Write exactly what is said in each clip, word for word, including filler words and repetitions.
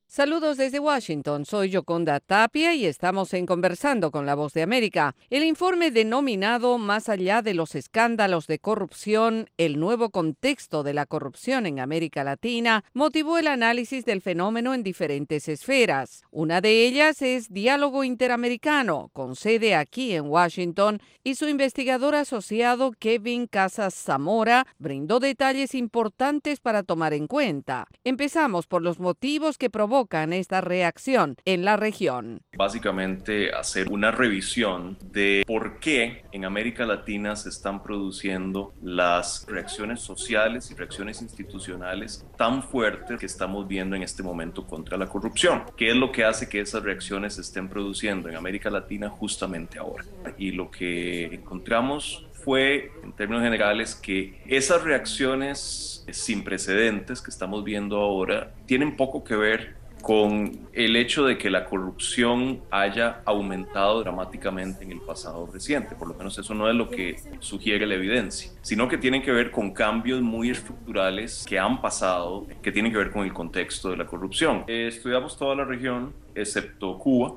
Saludos desde Washington, soy Yoconda Tapia y estamos en Conversando con la Voz de América. El informe denominado Más allá de los escándalos de corrupción, el nuevo contexto de la corrupción en América Latina, motivó el análisis del fenómeno en diferentes esferas. Una de ellas es Diálogo Interamericano, con sede aquí en Washington, y su investigador asociado Kevin Casas Zamora brindó detalles importantes para tomar en cuenta. Empezamos por los motivos que provocan esta reacción en la región. Básicamente hacer una revisión de por qué en América Latina se están produciendo las reacciones sociales y reacciones institucionales tan fuertes que estamos viendo en este momento contra la corrupción. ¿Qué es lo que hace que esas reacciones se estén produciendo en América Latina justamente ahora? Y lo que encontramos fue, en términos generales, que esas reacciones sin precedentes que estamos viendo ahora tienen poco que ver con el hecho de que la corrupción haya aumentado dramáticamente en el pasado reciente. Por lo menos eso no es lo que sugiere la evidencia, sino que tienen que ver con cambios muy estructurales que han pasado, que tienen que ver con el contexto de la corrupción. Eh, estudiamos toda la región, excepto Cuba,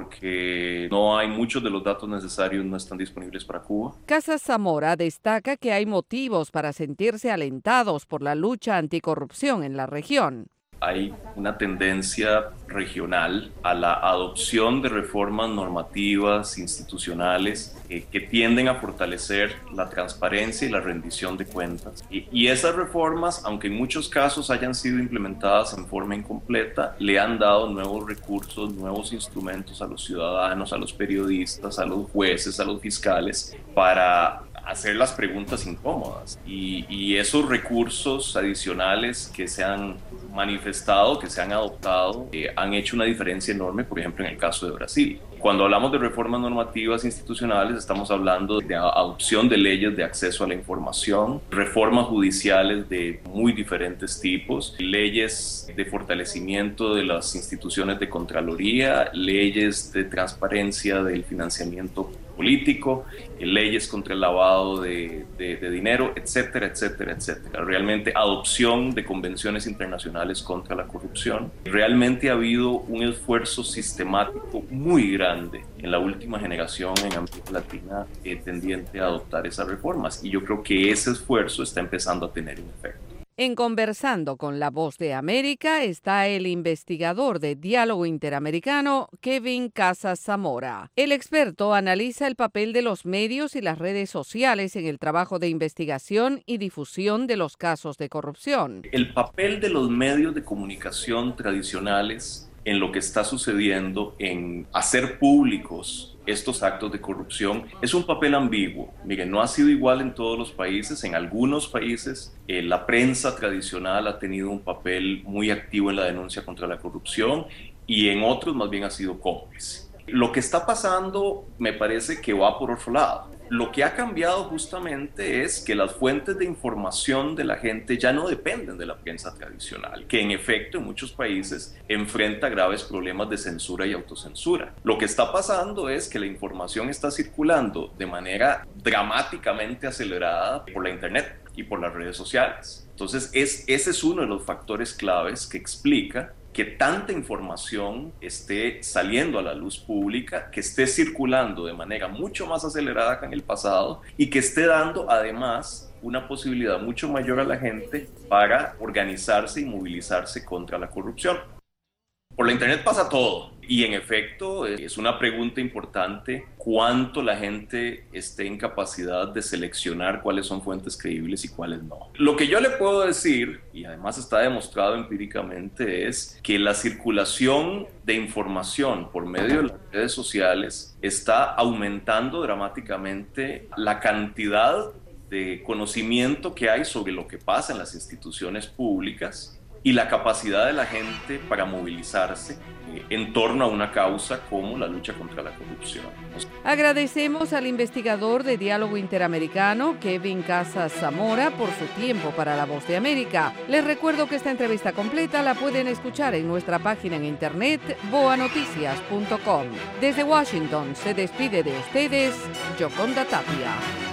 porque no hay muchos de los datos necesarios, no están disponibles para Cuba. Casas Zamora destaca que hay motivos para sentirse alentados por la lucha anticorrupción en la región. Hay una tendencia regional a la adopción de reformas normativas, institucionales, eh, que tienden a fortalecer la transparencia y la rendición de cuentas. Y, y esas reformas, aunque en muchos casos hayan sido implementadas en forma incompleta, le han dado nuevos recursos, nuevos instrumentos a los ciudadanos, a los periodistas, a los jueces, a los fiscales, para hacer las preguntas incómodas. Y, y esos recursos adicionales que se han manifestado, que se han adoptado, eh, han hecho una diferencia enorme, por ejemplo, en el caso de Brasil. Cuando hablamos de reformas normativas institucionales, estamos hablando de adopción de leyes de acceso a la información, reformas judiciales de muy diferentes tipos, leyes de fortalecimiento de las instituciones de Contraloría, leyes de transparencia del financiamiento político, leyes contra el lavado de, de, de dinero, etcétera, etcétera, etcétera. Realmente adopción de convenciones internacionales contra la corrupción. Realmente ha habido un esfuerzo sistemático muy grande en la última generación en América Latina eh, tendiente a adoptar esas reformas. Y yo creo que ese esfuerzo está empezando a tener un efecto. En Conversando con la Voz de América está el investigador de Diálogo Interamericano, Kevin Casas Zamora. El experto analiza el papel de los medios y las redes sociales en el trabajo de investigación y difusión de los casos de corrupción. El papel de los medios de comunicación tradicionales en lo que está sucediendo, en hacer públicos estos actos de corrupción, es un papel ambiguo. Miren, no ha sido igual en todos los países. En algunos países eh, la prensa tradicional ha tenido un papel muy activo en la denuncia contra la corrupción y en otros más bien ha sido cómplice. Lo que está pasando me parece que va por otro lado. Lo que ha cambiado justamente es que las fuentes de información de la gente ya no dependen de la prensa tradicional, que en efecto en muchos países enfrenta graves problemas de censura y autocensura. Lo que está pasando es que la información está circulando de manera dramáticamente acelerada por la internet y por las redes sociales. Entonces es, ese es uno de los factores claves que explica que tanta información esté saliendo a la luz pública, que esté circulando de manera mucho más acelerada que en el pasado y que esté dando además una posibilidad mucho mayor a la gente para organizarse y movilizarse contra la corrupción. Por la internet pasa todo y en efecto es una pregunta importante cuánto la gente esté en capacidad de seleccionar cuáles son fuentes creíbles y cuáles no. Lo que yo le puedo decir, y además está demostrado empíricamente, es que la circulación de información por medio de las redes sociales está aumentando dramáticamente la cantidad de conocimiento que hay sobre lo que pasa en las instituciones públicas y la capacidad de la gente para movilizarse eh, en torno a una causa como la lucha contra la corrupción. Agradecemos al investigador de Diálogo Interamericano, Kevin Casas Zamora, por su tiempo para La Voz de América. Les recuerdo que esta entrevista completa la pueden escuchar en nuestra página en internet, boa noticias punto com. Desde Washington se despide de ustedes, Yoconda Tapia.